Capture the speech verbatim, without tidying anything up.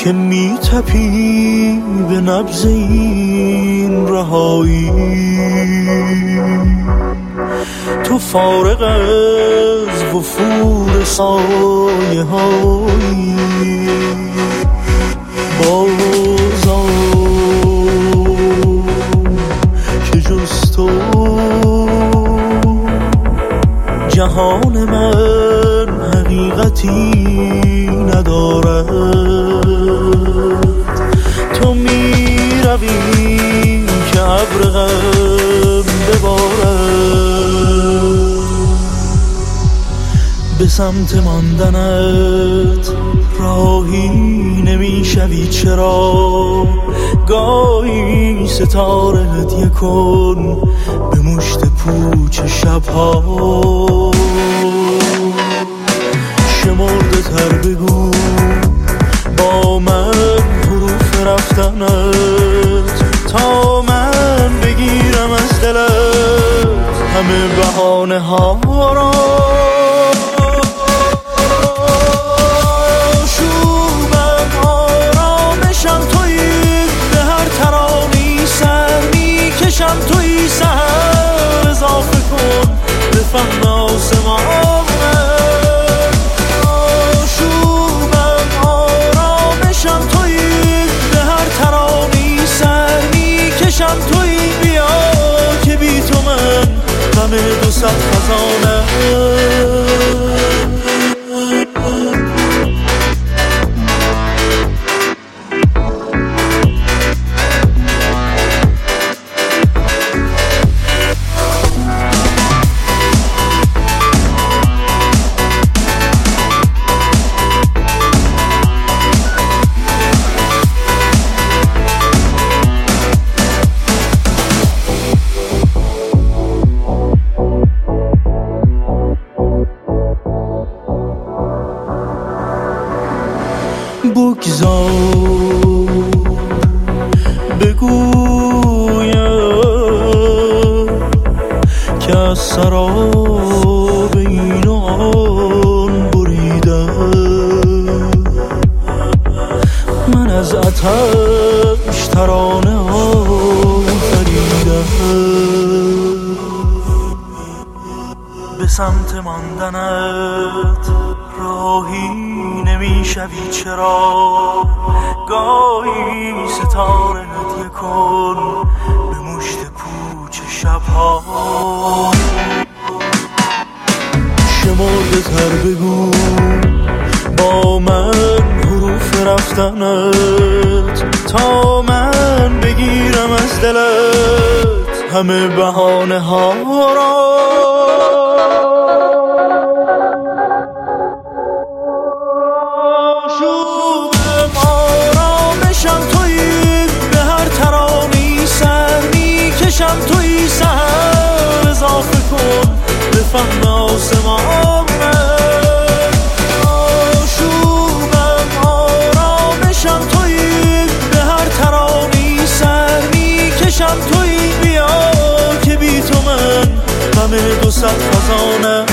که می تپی به نبض این رهایی. تو فارغ از وفور سایه هایی بازا که جز تو جهان من حقیقتی ندارد. تو می روی که ابر غم ببارد، به سمت ماندنت راهی نمی شوی چرا؟ گاهی ستاره هدیه کن به مشت پوچ شبها. شمرده تر بگو با من حروف رفتنت تا من بگیرم از دلت همه بهانه ها را. شومم آرامشم تویی، به هر ترانی سر میکشم تویی. سر اضافه کن به فهم آسمانه. شومم آرامشم تویی، به هر ترانی سر میکشم تویی. بیا که بی تو من غم دو صد خزانه. بگذار بگویم که از سراب این و آن بریدم. من از آتش ترانه آفریدم. به سمت ماندنت راهی نمی شوی چرا؟ گاهی ستاره هدیه کن به مشت پوچ شبها. شمرده تر بگو با من حروف رفتنت تا من بگیرم از دلت همه بهانه ها را. تویی سر اضافه کن به فهم آسمانه. آشوبم آرامشم تویی، به هر ترانی سر میکشم تویی. بیا که بی تو من غم دو صد خزانه.